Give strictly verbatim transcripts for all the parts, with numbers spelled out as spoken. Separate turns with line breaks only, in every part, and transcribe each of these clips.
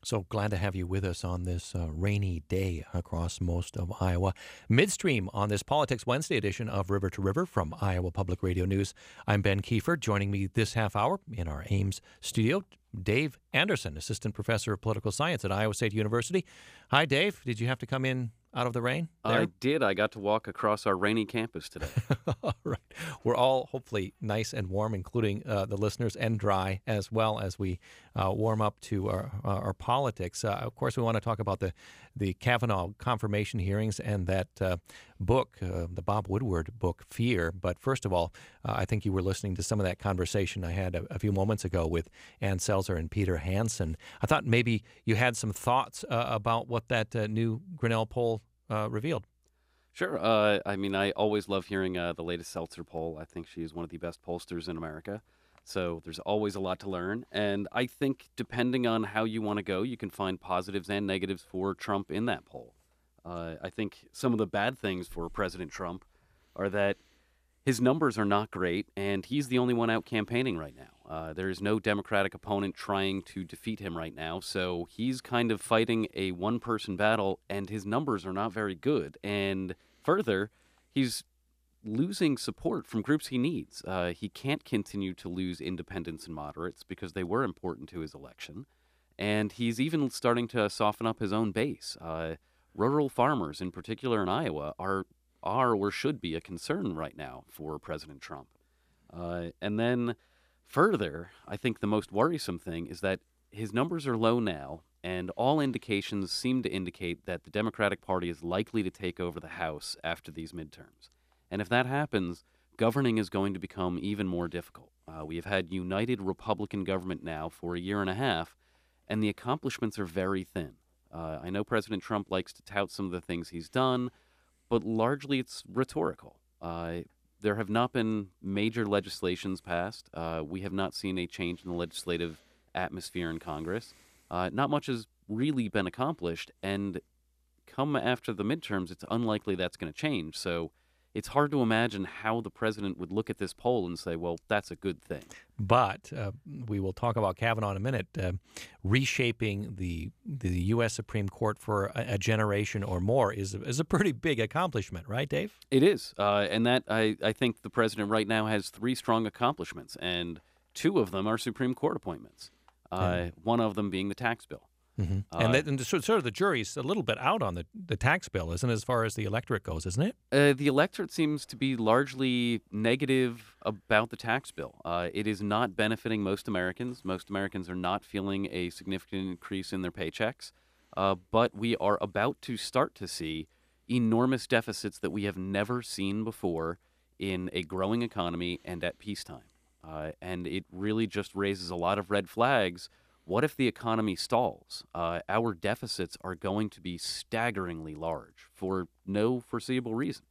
So glad to have you with us on this uh, rainy day across most of Iowa. Midstream on this Politics Wednesday edition of River to River from Iowa Public Radio News. I'm Ben Kiefer. Joining me this half hour in our Ames studio, Dave Anderson, Assistant Professor of Political Science at Iowa State University. Hi, Dave. Did you have to come in out of the rain there?
I did. I got to walk across our rainy campus today.
All right. We're all hopefully nice and warm, including uh, the listeners, and dry as well as we uh, warm up to our, our politics. Uh, of course, we want to talk about the, the Kavanaugh confirmation hearings and that uh, book, uh, the Bob Woodward book, Fear. But first of all, uh, I think you were listening to some of that conversation I had a, a few moments ago with Ann Selzer and Peter Hansen. I thought maybe you had some thoughts uh, about what that uh, new Grinnell poll uh, revealed.
Sure. Uh, I mean, I always love hearing uh, the latest Seltzer poll. I think she is one of the best pollsters in America. So there's always a lot to learn. And I think depending on how you want to go, you can find positives and negatives for Trump in that poll. Uh, I think some of the bad things for President Trump are that his numbers are not great, and he's the only one out campaigning right now. Uh, there is no Democratic opponent trying to defeat him right now, so he's kind of fighting a one-person battle, and his numbers are not very good. And further, he's losing support from groups he needs. Uh, he can't continue to lose independents and moderates because they were important to his election, and he's even starting to soften up his own base. Uh, rural farmers, in particular in Iowa, are are or should be a concern right now for President Trump. Uh, and then further, I think the most worrisome thing is that his numbers are low now, and all indications seem to indicate that the Democratic Party is likely to take over the House after these midterms. And if that happens, governing is going to become even more difficult. Uh, we have had united Republican government now for a year and a half, and the accomplishments are very thin. Uh, I know President Trump likes to tout some of the things he's done, but largely it's rhetorical. Uh, there have not been major legislations passed. Uh, we have not seen a change in the legislative atmosphere in Congress. Uh, not much has really been accomplished, and come after the midterms, it's unlikely that's going to change. So it's hard to imagine how the president would look at this poll and say, well, that's a good thing.
But uh, we will talk about Kavanaugh in a minute. Uh, reshaping the the U S Supreme Court for a, a generation or more is, is a pretty big accomplishment, right, Dave?
It is. Uh, and that I, I think the president right now has three strong accomplishments, and two of them are Supreme Court appointments, uh, yeah. one of them being the tax bill.
Mm-hmm. Uh, and, that, and the, sort of the jury's a little bit out on the, the tax bill, isn't it, as far as the electorate goes, isn't it?
Uh, the electorate seems to be largely negative about the tax bill. Uh, it is not benefiting most Americans. Most Americans are not feeling a significant increase in their paychecks. Uh, but we are about to start to see enormous deficits that we have never seen before in a growing economy and at peacetime. Uh, and it really just raises a lot of red flags. What if the economy stalls? Uh, our deficits are going to be staggeringly large for no foreseeable reason.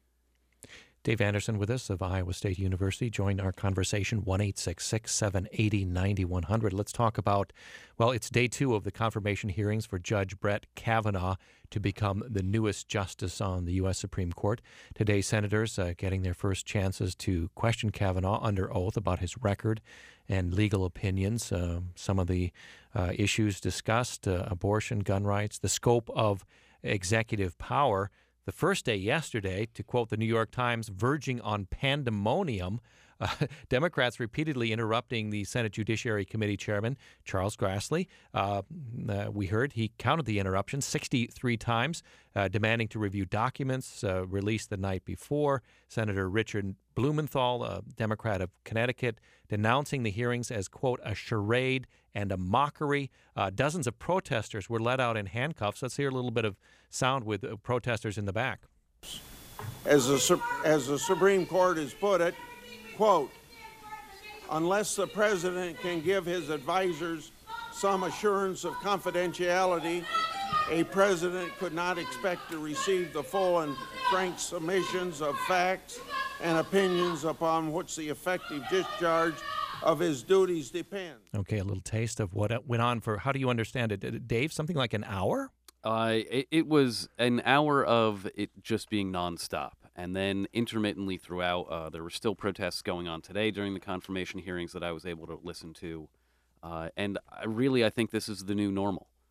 Dave Anderson with us of Iowa State University. Join our conversation, one eight six six, seven eight zero, nine one zero zero. Let's talk about, well, it's day two of the confirmation hearings for Judge Brett Kavanaugh to become the newest justice on the U S Supreme Court. Today, senators uh, getting their first chances to question Kavanaugh under oath about his record and legal opinions. Uh, some of the uh, issues discussed, uh, abortion, gun rights, the scope of executive power. The first day yesterday, to quote the New York Times, verging on pandemonium. Uh, Democrats repeatedly interrupting the Senate Judiciary Committee Chairman, Charles Grassley. Uh, uh, we heard he counted the interruptions sixty-three times, uh, demanding to review documents uh, released the night before. Senator Richard Blumenthal, a Democrat of Connecticut, denouncing the hearings as, quote, a charade and a mockery. Uh, dozens of protesters were let out in handcuffs. Let's hear a little bit of sound with uh, protesters in the back.
As the, as the Supreme Court has put it, quote, unless the president can give his advisors some assurance of confidentiality, a president could not expect to receive the full and frank submissions of facts and opinions upon which the effective discharge of his duties depends.
Okay, a little taste of what went on for, how do you understand it, Dave? Something like an hour?
Uh, it, it was an hour of it just being nonstop. And then intermittently throughout, uh, there were still protests going on today during the confirmation hearings that I was able to listen to. Uh, and I really, I think this is the new normal.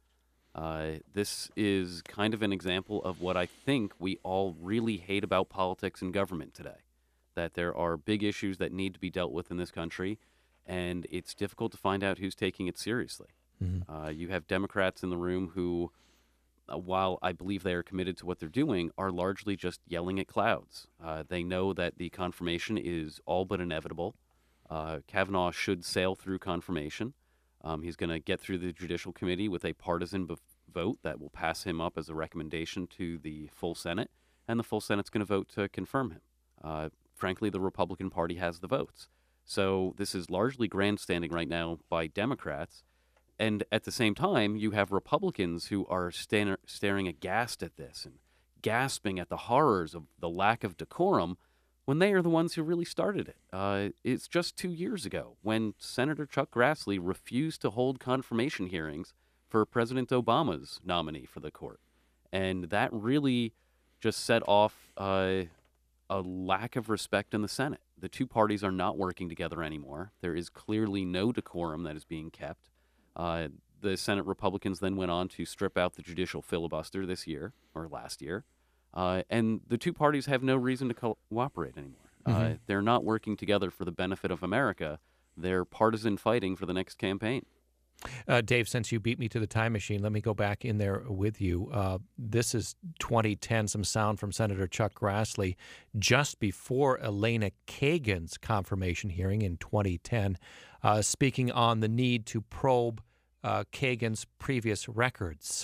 Uh, this is kind of an example of what I think we all really hate about politics and government today, that there are big issues that need to be dealt with in this country, and it's difficult to find out who's taking it seriously. Mm-hmm. Uh, you have Democrats in the room who, uh, while I believe they are committed to what they're doing, are largely just yelling at clouds. Uh, they know that the confirmation is all but inevitable. Uh, Kavanaugh should sail through confirmation. Um, he's going to get through the Judicial Committee with a partisan bef- vote that will pass him up as a recommendation to the full Senate, and the full Senate's going to vote to confirm him. Uh, frankly, the Republican Party has the votes. So this is largely grandstanding right now by Democrats. And at the same time, you have Republicans who are stan- staring aghast at this and gasping at the horrors of the lack of decorum when they are the ones who really started it. Uh, it's just two years ago when Senator Chuck Grassley refused to hold confirmation hearings for President Obama's nominee for the court. And that really just set off uh, a lack of respect in the Senate. The two parties are not working together anymore. There is clearly no decorum that is being kept. Uh, the Senate Republicans then went on to strip out the judicial filibuster this year, or last year. Uh, and the two parties have no reason to co- cooperate anymore. Mm-hmm. Uh, they're not working together for the benefit of America. They're partisan fighting for the next campaign.
Uh, Dave, since you beat me to the time machine, let me go back in there with you. Uh, this is twenty ten, some sound from Senator Chuck Grassley just before Elena Kagan's confirmation hearing in twenty ten, uh, speaking on the need to probe uh, Kagan's previous records.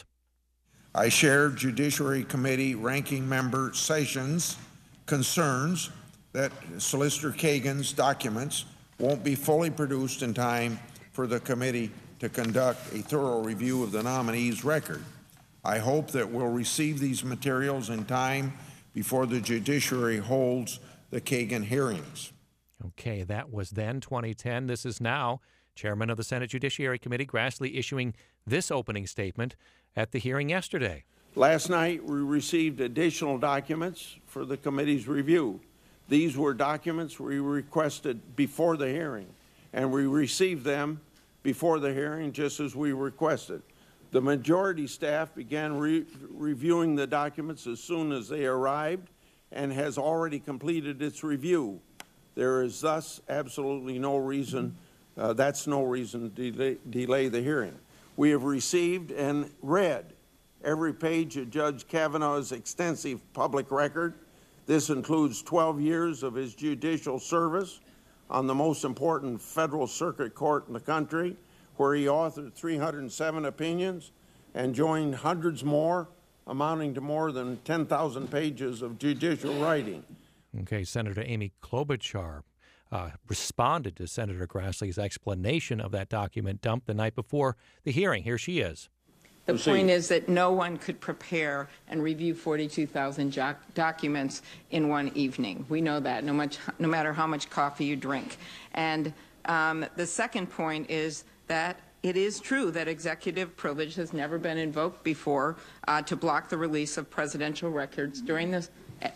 I share Judiciary Committee Ranking Member Sessions' concerns that Solicitor Kagan's documents won't be fully produced in time for the committee to conduct a thorough review of the nominee's record. I hope that we'll receive these materials in time before the judiciary holds the Kagan hearings.
Okay, that was then twenty ten. This is now Chairman of the Senate Judiciary Committee, Grassley, issuing this opening statement at the hearing yesterday.
Last night, we received additional documents for the committee's review. These were documents we requested before the hearing, and we received them before the hearing just as we requested. The majority staff began re- reviewing the documents as soon as they arrived and has already completed its review. There is thus absolutely no reason, uh, that's no reason to delay, delay the hearing. We have received and read every page of Judge Kavanaugh's extensive public record. This includes twelve years of his judicial service on the most important federal circuit court in the country, where he authored three hundred seven opinions and joined hundreds more, amounting to more than ten thousand pages of judicial writing.
Okay, Senator Amy Klobuchar uh, responded to Senator Grassley's explanation of that document dump the night before the hearing. Here she is.
The point is that no one could prepare and review forty-two thousand jo- documents in one evening. We know that, no, much, no matter how much coffee you drink. And um, the second point is that it is true that executive privilege has never been invoked before uh, to block the release of presidential records during this,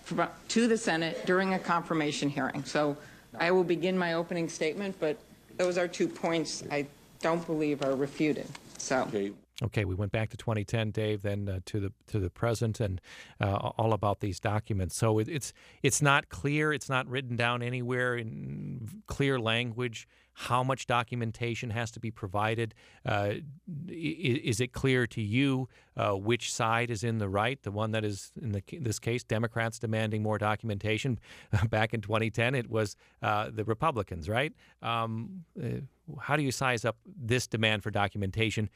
to the Senate during a confirmation hearing. So I will begin my opening statement, but those are two points I don't believe are refuted. So.
Okay.
Okay, we went back to twenty ten, Dave, then uh, to the to the present, and uh, all about these documents. So it, it's it's not clear, it's not written down anywhere in clear language how much documentation has to be provided. Uh, is, is it clear to you uh, which side is in the right? The one that is, in the, this case, Democrats demanding more documentation. Back in twenty ten, it was uh, the Republicans, right? Um, uh, how do you size up this demand for documentation?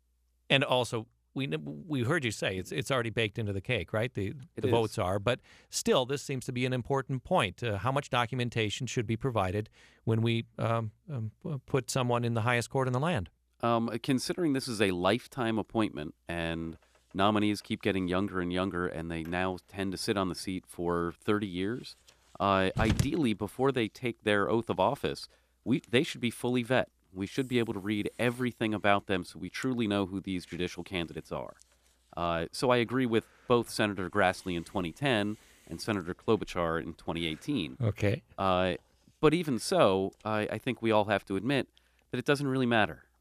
And also, we we heard you say it's it's already baked into the cake, right? The the votes are, but still, this seems to be an important point. Uh, how much documentation should be provided when we um, um, put someone in the highest court in the land?
Um, considering this is a lifetime appointment and nominees keep getting younger and younger, and they now tend to sit on the seat for thirty years, uh, ideally, before they take their oath of office, we they should be fully vet. We should be able to read everything about them so we truly know who these judicial candidates are. Uh, so I agree with both Senator Grassley in twenty ten and Senator Klobuchar in twenty eighteen.
Okay.
Uh, but even so, I, I think we all have to admit that it doesn't really matter.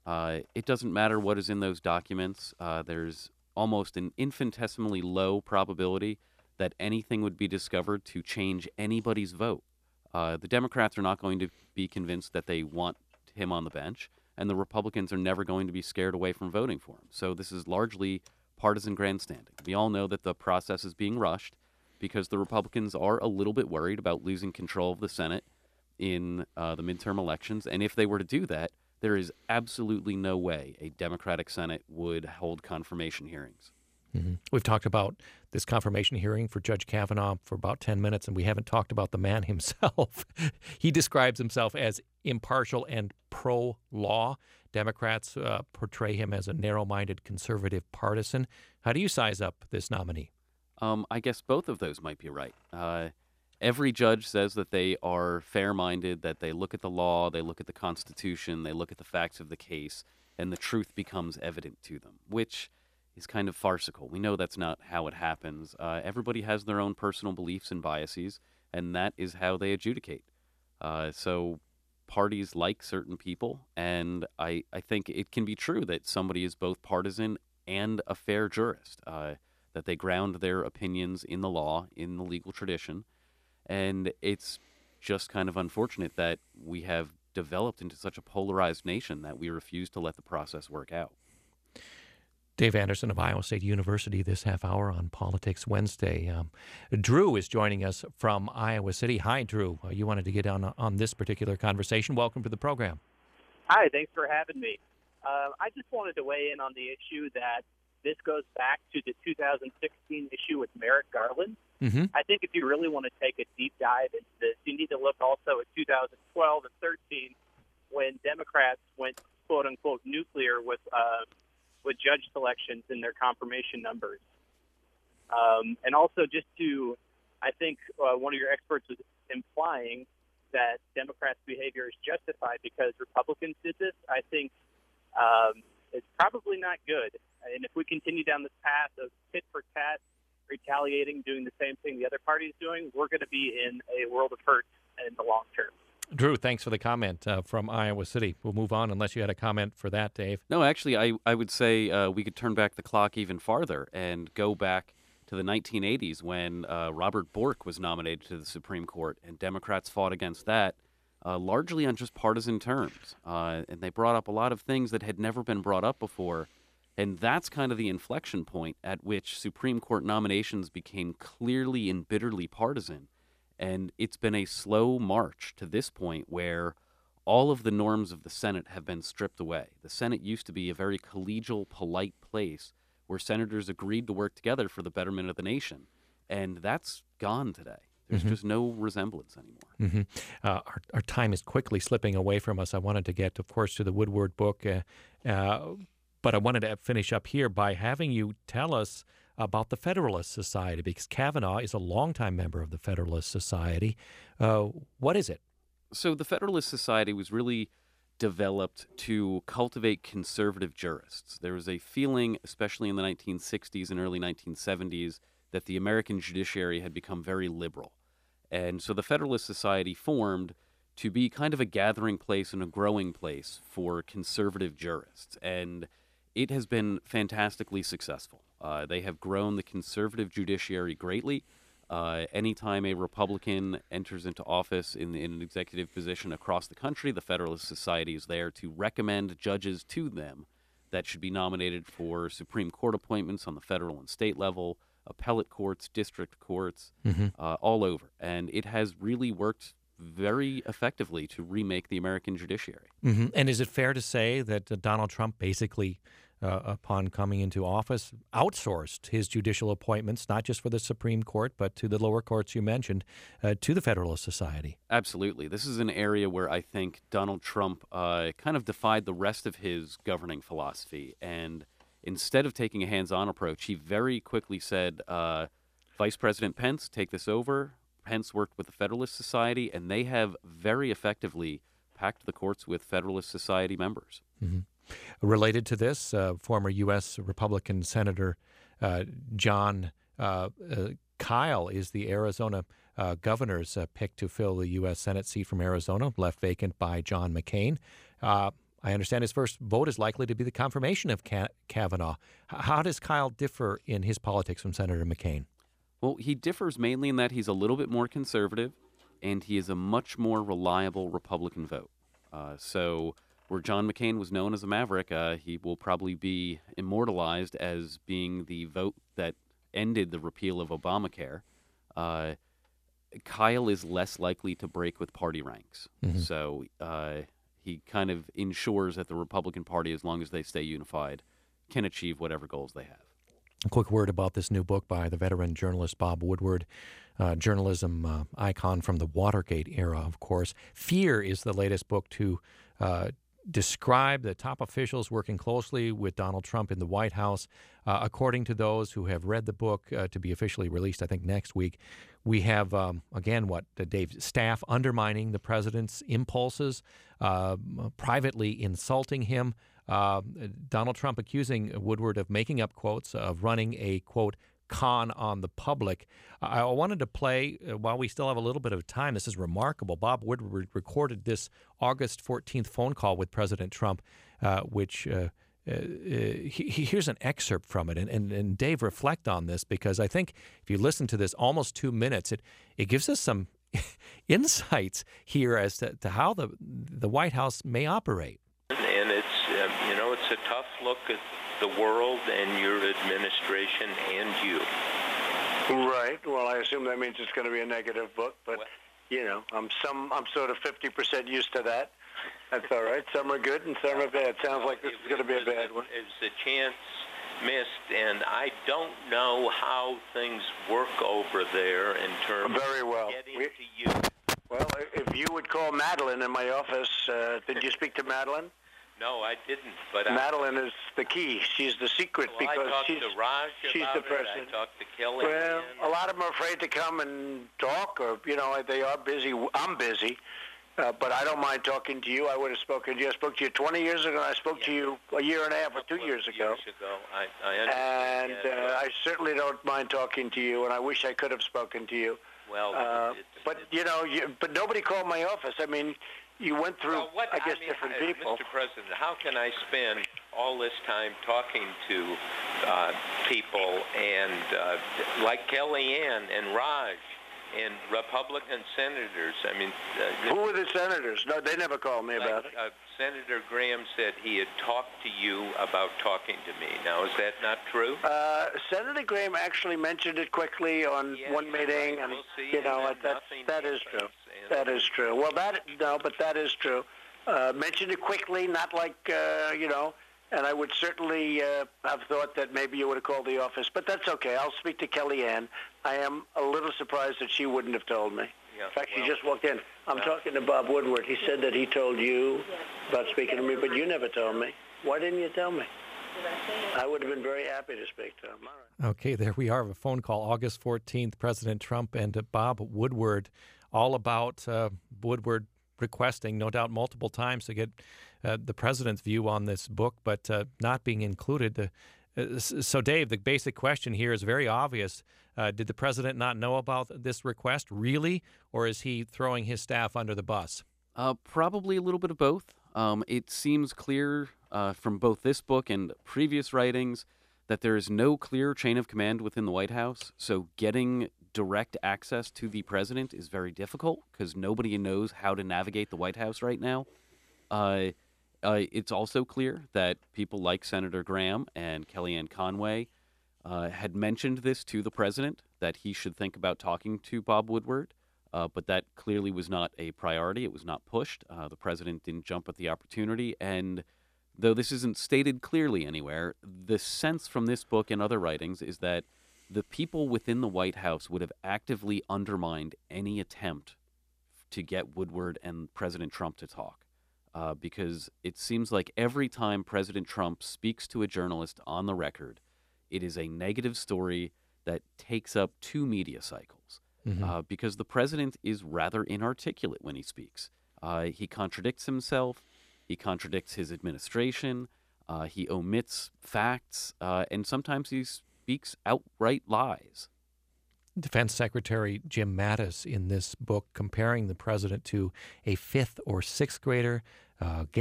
Uh, it doesn't matter what is in those documents. Uh, there's almost an infinitesimally low probability that anything would be discovered to change anybody's vote. Uh, the Democrats are not going to be convinced that they want him on the bench, and the Republicans are never going to be scared away from voting for him. So this is largely partisan grandstanding. We all know that the process is being rushed because the Republicans are a little bit worried about losing control of the Senate in uh, the midterm elections, and if they were to do that, there is absolutely no way a Democratic Senate would hold confirmation hearings.
Mm-hmm. We've talked about this confirmation hearing for Judge Kavanaugh for about ten minutes, and we haven't talked about the man himself. He describes himself as impartial and pro-law. Democrats uh, portray him as a narrow-minded conservative partisan. How do you size up this nominee?
Um, I guess both of those might be right. Uh, every judge says that they are fair-minded, that they look at the law, they look at the Constitution, they look at the facts of the case, and the truth becomes evident to them, which is kind of farcical. We know that's not how it happens. Uh, everybody has their own personal beliefs and biases, and that is how they adjudicate. Uh, so parties like certain people, and I, I think it can be true that somebody is both partisan and a fair jurist, uh, that they ground their opinions in the law, in the legal tradition, and it's just kind of unfortunate that we have developed into such a polarized nation that we refuse to let the process work out.
Dave Anderson of Iowa State University this half hour on Politics Wednesday. Um, Drew is joining us from Iowa City. Hi, Drew. Uh, you wanted to get on on this particular conversation. Welcome to the program.
Hi, thanks for having me. Uh, I just wanted to weigh in on the issue that this goes back to the two thousand sixteen issue with Merrick Garland.
Mm-hmm.
I think if you really want to take a deep dive into this, you need to look also at two thousand twelve and thirteen when Democrats went, quote-unquote, nuclear with uh, with judge selections in their confirmation numbers. Um, and also just to, I think uh, one of your experts was implying that Democrats' behavior is justified because Republicans did this. I think um, it's probably not good. And if we continue down this path of tit for tat, retaliating, doing the same thing the other party is doing, we're going to be in a world of hurt in the long term.
Drew, thanks for the comment uh, from Iowa City. We'll move on unless you had a comment for that, Dave.
No, actually, I, I would say uh, we could turn back the clock even farther and go back to the nineteen eighties when uh, Robert Bork was nominated to the Supreme Court, and Democrats fought against that uh, largely on just partisan terms. Uh, and they brought up a lot of things that had never been brought up before. And that's kind of the inflection point at which Supreme Court nominations became clearly and bitterly partisan. And it's been a slow march to this point where all of the norms of the Senate have been stripped away. The Senate used to be a very collegial, polite place where senators agreed to work together for the betterment of the nation. And that's gone today. There's mm-hmm. just no resemblance anymore.
Mm-hmm. Uh, our, our time is quickly slipping away from us. I wanted to get, of course, to the Woodward book, uh, uh, but I wanted to finish up here by having you tell us about the Federalist Society, because Kavanaugh is a longtime member of the Federalist Society. Uh, what is it?
So the Federalist Society was really developed to cultivate conservative jurists. There was a feeling, especially in the nineteen sixties and early nineteen seventies, that the American judiciary had become very liberal. And so the Federalist Society formed to be kind of a gathering place and a growing place for conservative jurists. And it has been fantastically successful. Uh, they have grown the conservative judiciary greatly. Uh, anytime a Republican enters into office in, in an executive position across the country, the Federalist Society is there to recommend judges to them that should be nominated for Supreme Court appointments on the federal and state level, appellate courts, district courts, mm-hmm. uh, all over. And it has really worked very effectively to remake the American judiciary.
Mm-hmm. And is it fair to say that uh, Donald Trump basically, uh, upon coming into office, outsourced his judicial appointments, not just for the Supreme Court, but to the lower courts you mentioned, uh, to the Federalist Society?
Absolutely. This is an area where I think Donald Trump uh, kind of defied the rest of his governing philosophy. And instead of taking a hands-on approach, he very quickly said, uh, Vice President Pence, take this over. Pence worked with the Federalist Society, and they have very effectively packed the courts with Federalist Society members.
Mm-hmm. Related to this, uh, former U S Republican Senator uh, John uh, uh, Kyle is the Arizona uh, governor's uh, pick to fill the U S Senate seat from Arizona, left vacant by John McCain. Uh, I understand his first vote is likely to be the confirmation of Ka- Kavanaugh. H- how does Kyle differ in his politics from Senator McCain?
Well, he differs mainly in that he's a little bit more conservative, and he is a much more reliable Republican vote. Uh, so where John McCain was known as a maverick, uh, he will probably be immortalized as being the vote that ended the repeal of Obamacare. Uh, Kyle is less likely to break with party ranks. Mm-hmm. So uh, he kind of ensures that the Republican Party, as long as they stay unified, can achieve whatever goals they have.
A quick word about this new book by the veteran journalist Bob Woodward, uh, journalism uh, icon from the Watergate era, of course. Fear is the latest book to uh, describe the top officials working closely with Donald Trump in the White House. Uh, according to those who have read the book, uh, to be officially released, I think, next week, we have, um, again, what, uh, Dave, staff undermining the president's impulses, uh, privately insulting him, Uh, Donald Trump accusing Woodward of making up quotes, of running a, quote, con on the public. I, I wanted to play, uh, while we still have a little bit of time, this is remarkable. Bob Woodward recorded this August fourteenth phone call with President Trump, uh, which uh, uh, he, he, here's an excerpt from it. And, and, and Dave, reflect on this, because I think if you listen to this almost two minutes, it, it gives us some insights here as to, to how the, the White House may operate.
And it's, um, you know, it's a tough look at the world and your administration and you.
Right. Well, I assume that means it's going to be a negative book, but, well, you know, I'm some, I'm sort of fifty percent used to that. That's all right. Some are good and some are bad. Sounds like this is going to be a bad one.
It's a chance missed, and I don't know how things work over there in terms
Very well.
of getting
we,
to you.
Well, if you would call Madeline in my office, uh, did you speak to Madeline?
No, I didn't. But
Madeline
I,
is the key. She's the secret
well,
because
I talked
she's,
to Raj
she's
about
the president.
It. I talked to Kelly.
Well, a lot of them are afraid to come and talk, or, you know, they are busy. I'm busy. Uh, but I don't mind talking to you. I would have spoken to you. I spoke to you twenty years ago, and I spoke yeah. to you a year and a half or two years ago.
Years ago. I, I understand.
And uh, I certainly don't mind talking to you, and I wish I could have spoken to you.
Well,
uh,
it's,
but,
it's,
you know, you, but nobody called my office. I mean, you went through,
well, what,
I guess,
I mean,
different
I,
people.
Mister President, how can I spend all this time talking to uh, people and uh, like Kellyanne and Raj and Republican senators? I mean, uh,
who were the senators? No, they never called me
like,
about it.
Uh, Senator Graham said he had talked to you about talking to me. Now, is that not true?
Uh, Senator Graham actually mentioned it quickly on
yeah,
one meeting,
right.
and
we'll see,
you know
and
that's that is true. That is true. Well, that no, but that is true. Uh, mentioned it quickly, not like uh, you know. And I would certainly uh, have thought that maybe you would have called the office, but that's okay. I'll speak to Kellyanne. I am a little surprised that she wouldn't have told me.
Yeah,
in fact,
well,
she just walked in. I'm
well,
talking to Bob Woodward. He said that he told you about speaking to me, but you never told me. Why didn't you tell me? I would have been very happy to speak to him. All right.
Okay, there we are. A phone call, August fourteenth, President Trump and uh, Bob Woodward, all about uh, Woodward requesting, no doubt multiple times, to get uh, the president's view on this book, but uh, not being included. Uh, uh, so, Dave, the basic question here is very obvious. Uh, did the president not know about this request, really, or is he throwing his staff under the bus?
Uh, probably a little bit of both. Um, it seems clear uh, from both this book and previous writings that there is no clear chain of command within the White House, so getting direct access to the president is very difficult because nobody knows how to navigate the White House right now. Uh, uh, it's also clear that people like Senator Graham and Kellyanne Conway uh, had mentioned this to the president, that he should think about talking to Bob Woodward, uh, but that clearly was not a priority. It was not pushed. Uh, the president didn't jump at the opportunity, and though this isn't stated clearly anywhere, the sense from this book and other writings is that the people within the White House would have actively undermined any attempt to get Woodward and President Trump to talk. Uh, because it seems like every time President Trump speaks to a journalist on the record, it is a negative story that takes up two media cycles. Mm-hmm. Uh, because the president is rather inarticulate when he speaks. Uh, he contradicts himself. He contradicts his administration. Uh, he omits facts. Uh, and sometimes he's speaks outright lies.
Defense Secretary Jim Mattis in this book comparing the president to a fifth or sixth grader, uh, gar-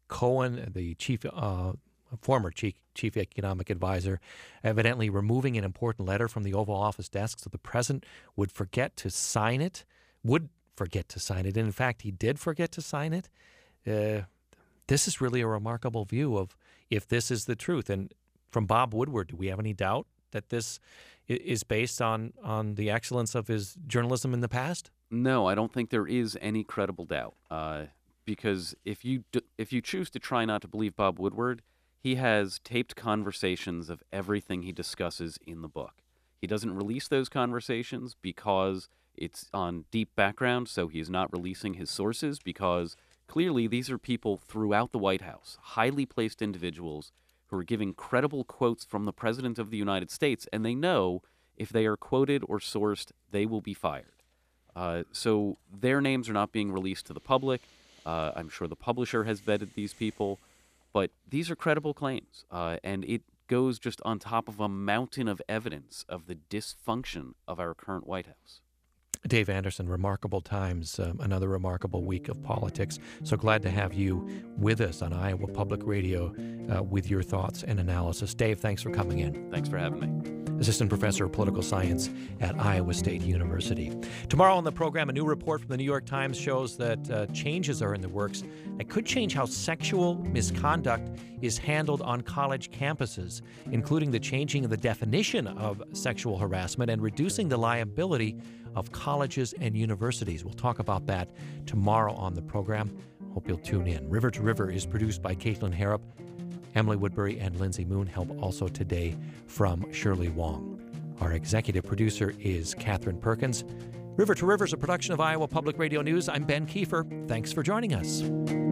Cohen, the chief, uh, former chief, chief economic advisor, evidently removing an important letter from the Oval Office desk so the president would forget to sign it, would forget to sign it. And in fact, he did forget to sign it. Uh, this is really a remarkable view of if this is the truth. And from Bob Woodward, do we have any doubt that this is based on, on the excellence of his journalism in the past?
No, I don't think there is any credible doubt. Uh, because if you d- if you choose to try not to believe Bob Woodward, he has taped conversations of everything he discusses in the book. He doesn't release those conversations because it's on deep background, so he's not releasing his sources because clearly these are people throughout the White House, highly placed individuals who are giving credible quotes from the President of the United States, and they know if they are quoted or sourced, they will be fired. Uh, so their names are not being released to the public. Uh, I'm sure the publisher has vetted these people, but these are credible claims, uh, and it goes just on top of a mountain of evidence of the dysfunction of our current White House.
Dave Anderson, remarkable times, um, another remarkable week of politics. So glad to have you with us on Iowa Public Radio uh, with your thoughts and analysis. Dave, thanks for coming in.
Thanks for having me.
Assistant Professor of Political Science at Iowa State University. Tomorrow on the program, a new report from the New York Times shows that uh, changes are in the works that could change how sexual misconduct is handled on college campuses, including the changing of the definition of sexual harassment and reducing the liability of colleges and universities. We'll talk about that tomorrow on the program. Hope you'll tune in. River to River is produced by Caitlin Harrop. Emily Woodbury and Lindsay Moon help also today from Shirley Wong. Our executive producer is Catherine Perkins. River to River is a production of Iowa Public Radio News. I'm Ben Kiefer. Thanks for joining us.